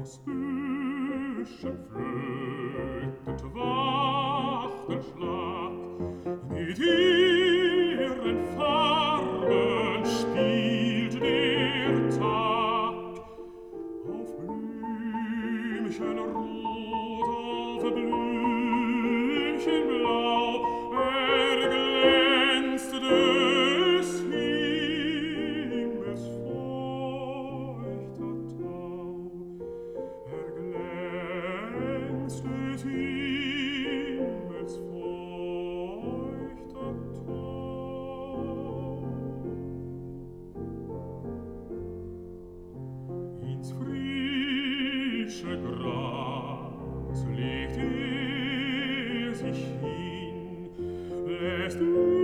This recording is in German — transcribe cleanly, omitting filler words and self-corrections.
aus Büschen flötend Wachtelschlag, mit ihren Farben spielt der Tag. Auf Blümchen rot, auf Blümchen blau, erglänzt des Himmels feuchter Tau, erglänzt des Himmels feuchter Tau. Ins frische Gras legt sich hin, lässt